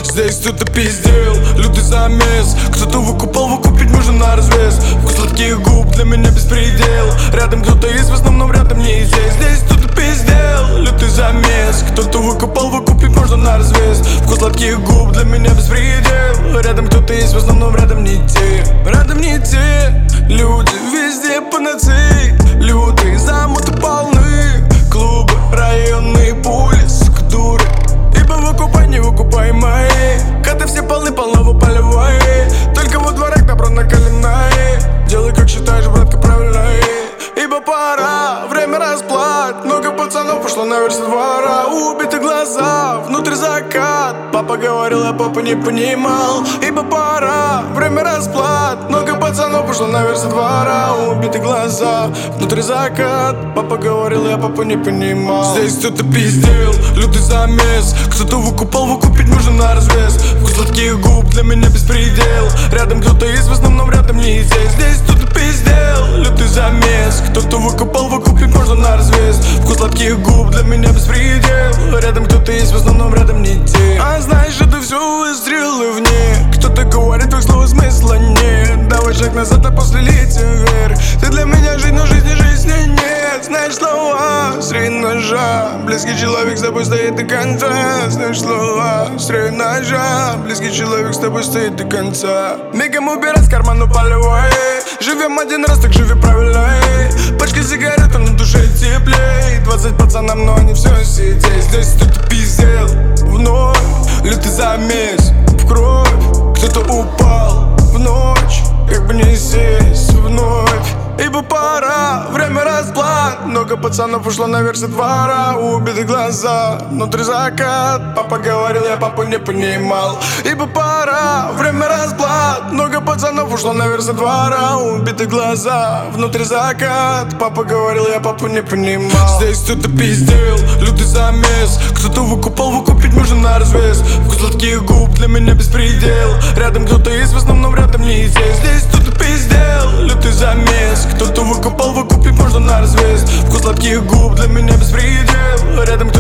Здесь кто-то пиздел, лютый замес. Кто-то выкупал, выкупить можно на развес. Вкус сладких губ для меня беспредел. Рядом кто-то есть, в основном рядом не здесь. Здесь кто-то пиздел, лютый замес. Кто-то выкупал, выкупить можно на развес. Вкус сладких губ для меня беспредел. Рядом кто-то есть, в основном рядом не те. Рядом не те люди, везде панацеи. Лютые замуты полны, клубы, районные пули, скдуры. Ибо выкупай, не выкупай мои. Коты все полны, полного полевой. Только во дворах добро накаленное. Делай как считаешь, братка, правильно. Ибо пора, время расплат. Много пацанов пошло наверх со двора. Убиты глаза, внутри закат. Папа говорил, а папа не понимал. Ибо пора, время расплат. Много пацанов пошло наверх со двора. Убиты глаза, внутри закат. Папа говорил, я папу не понимал. Здесь кто-то пиздел, лютый замес. Кто-то выкупал, выкупить можно на развес. Вкус сладких губ для меня беспредел. Рядом кто-то есть, в основном рядом не здесь. Здесь кто-то пиздел, лютый замес. Кто-то выкупал, выкупить можно на развес. Вкус сладких губ для меня беспредел. Рядом кто-то есть, в основном рядом не те. А знаешь, это все выстрелы вне. Кто-то говорит, твоих слов смысла нет. Давай шаг назад, а после летим вверх. Ты для меня жизнь, но жизни нет. Знаешь слова, среди ножа. Близкий человек с тобой стоит до конца. Знаешь слова, среди ножа. Близкий человек с тобой стоит до конца. Мигом убирай с кармана полевой. Живем один раз, так живи правильно. Пачка сигарет, а на душе теплей. 20 пацанам, но они все сидят. Здесь кто-то пиздел вновь. Лютый замес в кровь. Кто-то упал в ночь. Как бы не сесть вновь. Ибо пора, время расплат. Много пацанов ушло наверх со двора. Убиты глаза, внутри закат. Папа говорил, я папу не понимал. Ибо пора, время расплат. Много пацанов ушло наверх со двора. Убиты глаза, внутри закат. Папа говорил, я папу не понимал. Здесь кто-то пиздел, лютый замес. Кто-то выкупал, выкупить можно на развес. Вкус сладких губ для меня беспредел. Рядом кто-то есть, в основном рядом не здесь. Здесь кто-то пиздел, лютый замес. Кто-то выкупал, выкупить можно на развес. Вкус сладких губ для меня беспредел. Рядом кто